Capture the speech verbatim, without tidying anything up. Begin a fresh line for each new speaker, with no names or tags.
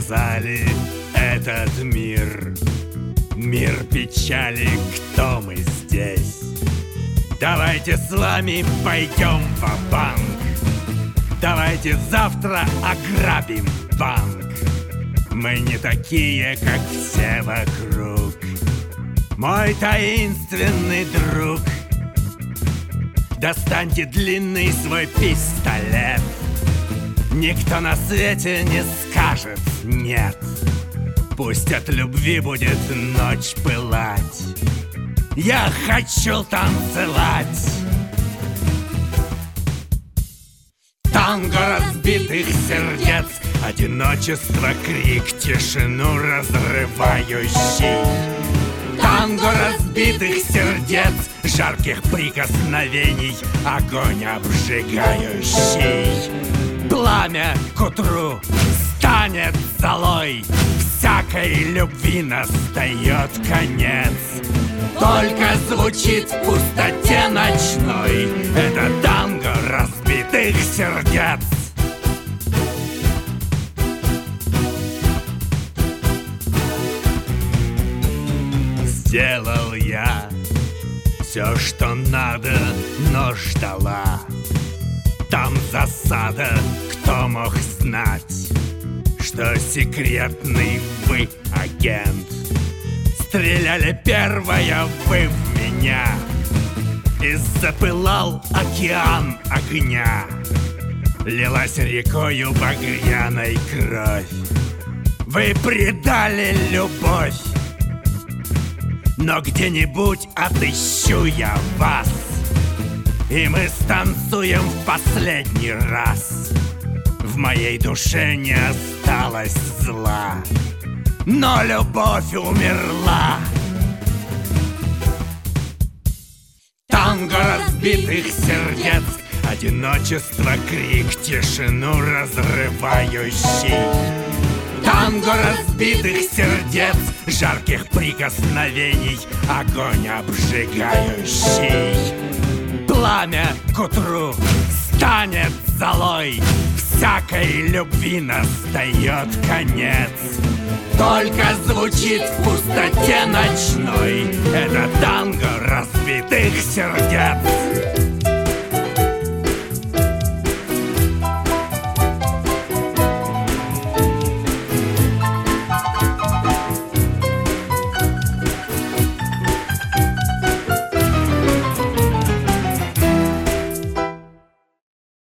сказали, этот мир, мир печали, кто мы здесь? Давайте с вами пойдем ва-банк. Давайте завтра ограбим банк. Мы не такие, как все вокруг. Мой таинственный друг, достаньте длинный свой пистолет. Никто на свете не скажет нет. Пусть от любви будет ночь пылать. Я хочу танцевать. Танго разбитых сердец, одиночество, крик, тишину разрывающий. Танго разбитых сердец, жарких прикосновений, огонь обжигающий. Пламя к утру станет золой, всякой любви настает конец. Только звучит в пустоте ночной это танго разбитых сердец. Сделал я все, что надо, но ждала. Там засада, кто мог знать, что секретный вы агент. Стреляли первая вы в меня, и запылал океан огня. Лилась рекою багряной кровь. Вы предали любовь, но где-нибудь отыщу я вас, и мы станцуем в последний раз. В моей душе не осталось зла, но любовь умерла. Танго разбитых сердец, одиночество, крик, тишину разрывающий. Танго разбитых сердец, жарких прикосновений, огонь обжигающий. Пламя к утру станет золой, всякой любви настает конец. Только звучит в пустоте ночной это танго разбитых сердец.